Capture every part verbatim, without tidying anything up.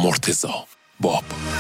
مرتضی باب.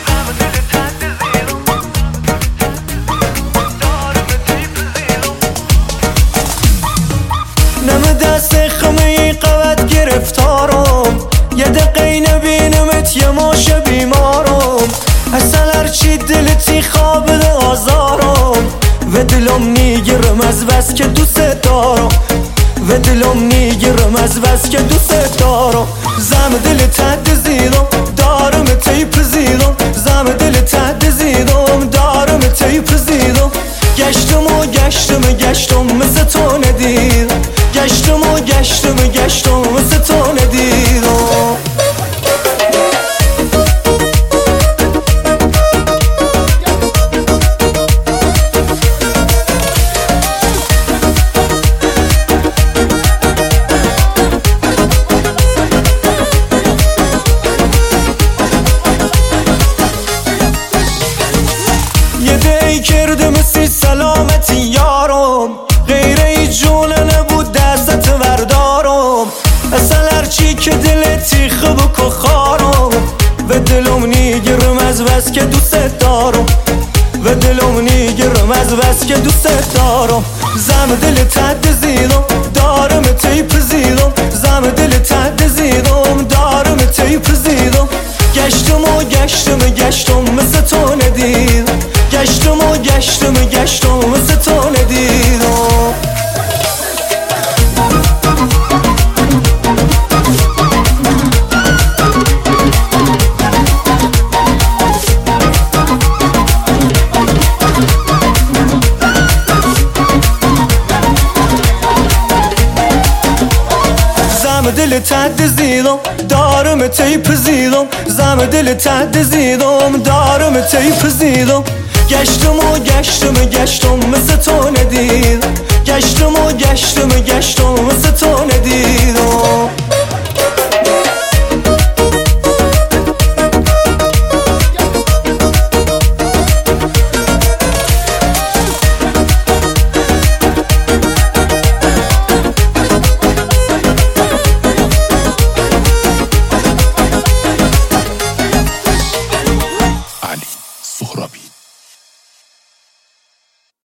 نم دست خمه قوت گرفتارم، یه دقیقه نبینمت یه ماش بیمارم. اصلا هرچی دلتی خواب آزارم، و دلم نیگرم از بس که دوست دارم، و دلم نیگرم از بس که دوست دارم. زم دل تد زیدم دارم تیپ زیدم، زم دل تد زیدم دارم تیپ زیدم. گشتم و گشتم گشتم مثل تو ندیدم، گشتم و گشتم گشتم مثل تو ندیدم. یه دی کردم سی سلامتی یارم، غیر ای جونه نبود دستت وردارم. اصلا هرچی که دلتی خوب که خارم، و دلم نیگرم از بس که دوست دارم، و دلم نیگرم از بس که دوست دارم. زم دل تد زیدم دارم تیپ زیدم، زم دل تد زیدم دارم تیپ زیدم. گشتم و گشتم گشتم مثل تو ندیدم، گشتم و گشتم گشتم مثل تو ندیدم. زم دل تد زیدم دارم تیپ زیدم، زم دل تد زیدم دارم تیپ زیدم. گشتم و گشتم گشتم مثل تو ندیدم، گشتم و گشتم گشتم مثل تو ندیدم.